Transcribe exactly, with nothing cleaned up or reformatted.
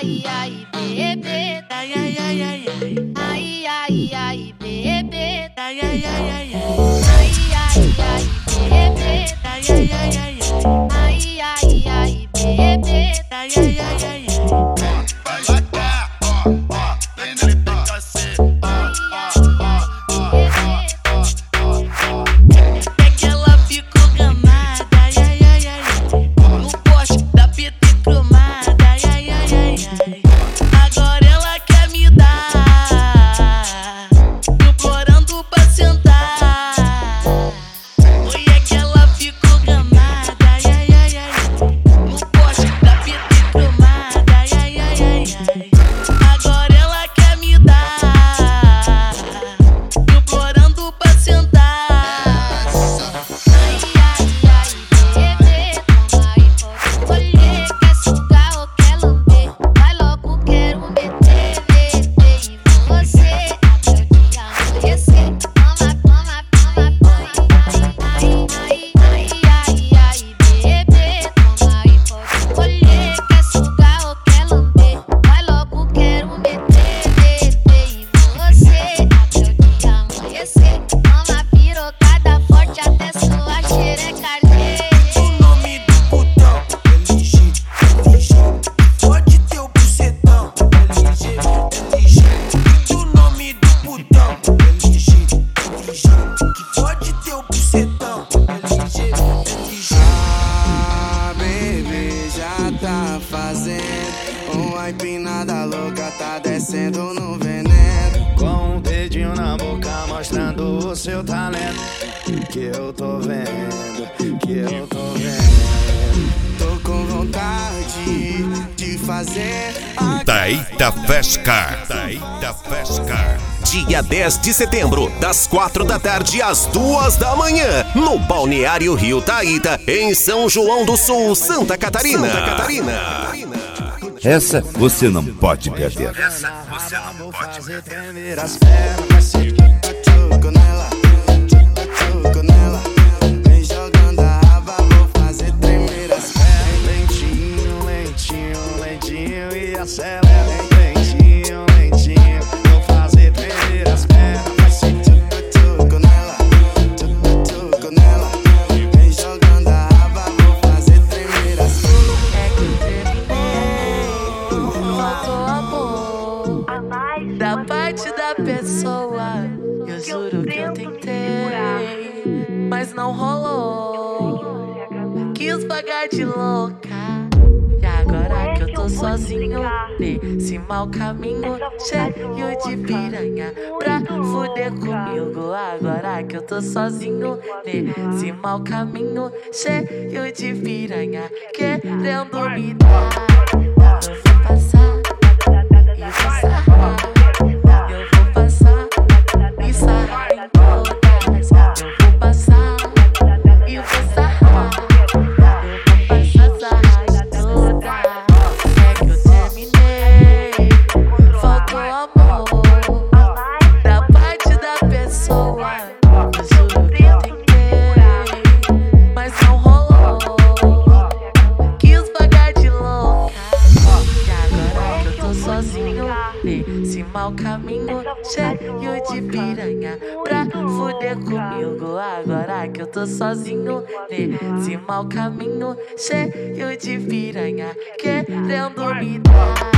ai, ai, bebê. Ai, ai, ai, ai, ai. Ai, ai, ai, bebê. Ai, ai, ai, ai, ai. Ai, ai, ai, bebê. Ai, ai, ai, ai, ai. Ai, ai, ai, bebê. Ai, ai, ai, ai, ai. Vai lá, ó, ó, vem no P K C. É que ela ficou gamada, ai, ai, ai, ai. No poste da P T cromada, ai, ai, ai, ai, ai. Agora ela quer me dar, implorando pra sentar. Oi, é que ela ficou gamada, ai, ai, ai, ai. No poste da P T cromada, ai, ai, ai, ai, ai. Agora ela quer me dar, implorando pra sentar. Ai, ai, ai, bebê, toma aí, pode escolher. Quer sugar ou quer lamber? Vai logo, quero meter, meter em você até o dia amanhecer. Toma, toma, toma, toma. Ai, ai, ai, ai, ai, bebê, toma aí, pode escolher. Quer sugar ou quer lamber? Vai logo, quero meter, meter em você até o dia amanhecer. Toma pirocada forte até sua xereca arder. O nome do putão, L G, L G. Fode teu bucetão, L G, L G. O nome do putão, L G, L G. Que fode teu bucetão, L G, L G. Ah, bebê, já tá fazendo uma empinada louca, tá descendo no veneno. Com um dedinho na boca mostrando o seu talento. Que eu tô vendo, que eu tô vendo. Tô com vontade de fazer a Taíta Fescar. Taíta Fescar. Dia dez de setembro, das quatro da tarde às duas da manhã, no Balneário Rio Taíta, em São João do Sul, Santa Catarina. Santa Catarina. Essa você não pode perder. Essa você não pode tremer as pernas. Tchuco nela, tchuco nela. Vem jogando a raba, vou fazer tremer as pernas. Lentinho, lentinho, lentinho e acelera. Lentinho, lentinho, vou fazer tremer as pernas. Tchuco nela, tchuco nela. Vem jogando a raba, vou fazer tremer as pernas. É que eu terminei, faltou amor da parte da pessoa. Eu juro que eu tentei, mas não rolou. Quis pagar de louca, e agora que eu tô sozinho nesse mau caminho, cheio de piranha pra fuder comigo. Agora que eu tô sozinho nesse mau caminho, cheio de piranha querendo me dar. Eu vou passar e vou sarrar. Eu vou passar e sarrar em todas. Eu vou passar e vou sarrar. Eu vou passar, sarrar em todas. É que eu terminei, faltou amor da parte da pessoa. Eu juro que eu tentei, mas não rolou. Quis pagar de louca, e agora que eu tô sozinho nesse mau caminho, cheio de piranha pra fuder comigo. Agora que eu tô sozinho nesse mau caminho, cheio de piranha querendo me dar.